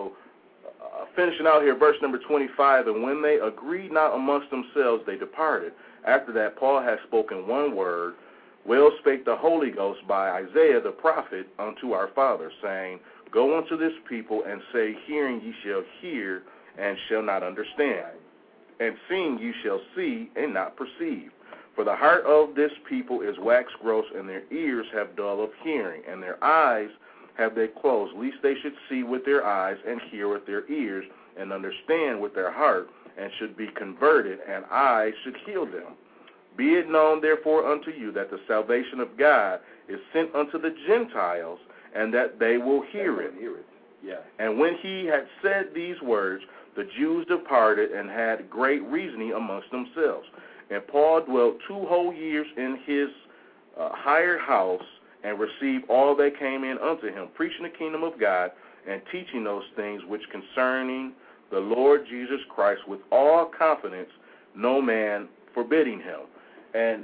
Finishing out here, verse number 25, and when they agreed not amongst themselves, they departed. After that, Paul had spoken one word, well spake the Holy Ghost by Isaiah the prophet unto our fathers, saying, Go unto this people, and say, Hearing ye shall hear, and shall not understand. And seeing you shall see, and not perceive. For the heart of this people is waxed gross, and their ears have dull of hearing, and their eyes have they closed, lest they should see with their eyes, and hear with their ears, and understand with their heart, and should be converted, and I should heal them. Be it known therefore unto you that the salvation of God is sent unto the Gentiles, and that they will hear it. Yeah. And when he had said these words, the Jews departed and had great reasoning amongst themselves. And Paul dwelt 2 whole years in his hired house, and received all that came in unto him, preaching the kingdom of God, and teaching those things which concerning the Lord Jesus Christ with all confidence, no man forbidding him. And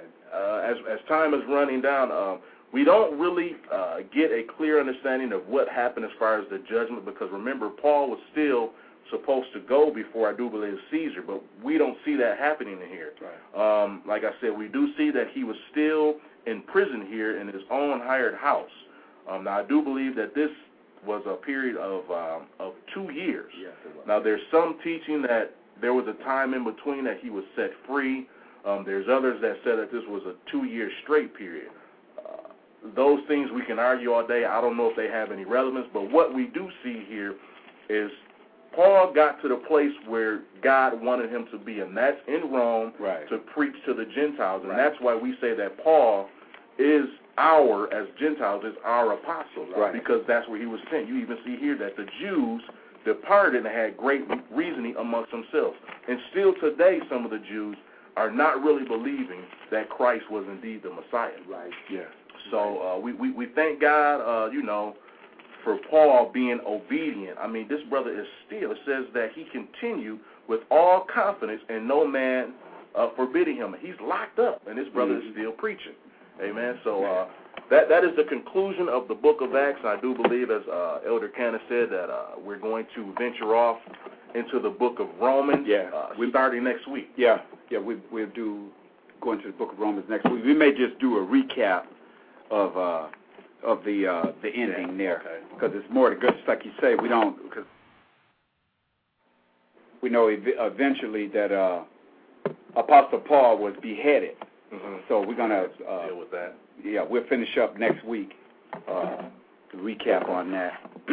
as time is running down, we don't really get a clear understanding of what happened as far as the judgment, because remember, Paul was still supposed to go before, I do believe, Caesar, but we don't see that happening in here. Right. Like I said, we do see that he was still in prison here in his own hired house. Now, I do believe that this was a period of 2 years. Yes, it was. Now, there's some teaching that there was a time in between that he was set free. There's others that said that this was a 2-year straight period. Those things we can argue all day. I don't know if they have any relevance, but what we do see here is Paul got to the place where God wanted him to be, and that's in Rome, to preach to the Gentiles. And that's why we say that Paul is as Gentiles, is our apostle, because that's where he was sent. You even see here that the Jews departed and had great reasoning amongst themselves. And still today, some of the Jews are not really believing that Christ was indeed the Messiah. Right. Yeah. So we thank God, for Paul being obedient. I mean, this brother is still, it says that he continued with all confidence and no man forbidding him. He's locked up, and this brother is still preaching. Amen. So that is the conclusion of the book of Acts. I do believe, as Elder Cannon said, that we're going to venture off into the book of Romans. Yeah. We're starting next week. Yeah. We'll do go into the book of Romans next week. We may just do a recap of the ending there, because it's more to go. Just like you say, we don't, because we know eventually that Apostle Paul was beheaded. So we're gonna deal with that. Yeah, we'll finish up next week. To recap on that.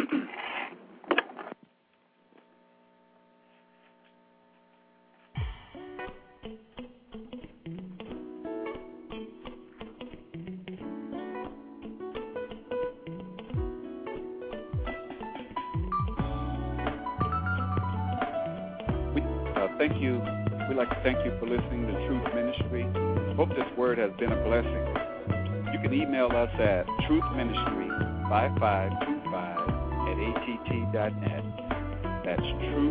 Thank you. We'd like to thank you for listening to Truth Ministry. Hope this word has been a blessing. You can email us at truthministry5525@att.net. That's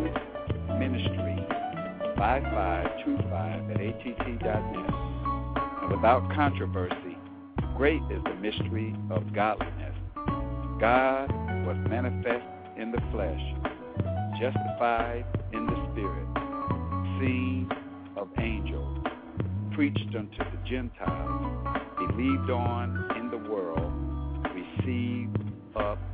truthministry5525@att.net. And without controversy, great is the mystery of godliness. God was manifest in the flesh, justified in the spirit, seen of angels, preached unto the Gentiles, believed on in the world, received up